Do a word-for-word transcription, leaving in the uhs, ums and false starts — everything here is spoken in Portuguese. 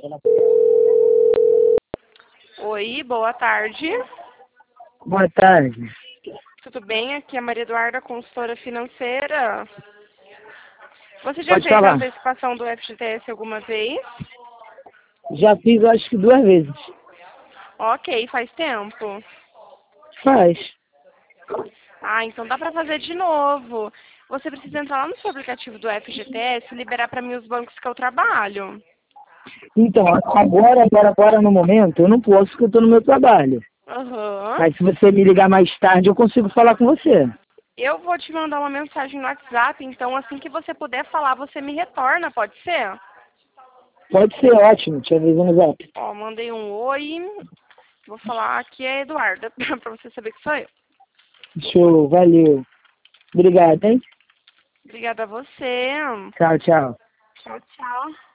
Oi, boa tarde. Boa tarde. Tudo bem? Aqui é a Maria Eduarda, consultora financeira. Você já Pode fez a falar. antecipação do F G T S alguma vez? Já fiz, acho que duas vezes. Ok, faz tempo. Faz. Ah, então dá para fazer de novo. Você precisa entrar lá no seu aplicativo do F G T S e liberar para mim os bancos que eu trabalho. Então, agora, agora, agora no momento, eu não posso porque eu estou no meu trabalho. Aham. Mas se você me ligar mais tarde, eu consigo falar com você. Eu vou te mandar uma mensagem no WhatsApp, então assim que você puder falar, você me retorna, pode ser? Pode ser ótimo, te aviso no zap. Ó, mandei um oi. Vou falar que é Eduarda, para você saber que sou eu. Show, valeu. Obrigado, hein? Obrigada a você. Tchau, tchau. Tchau, tchau.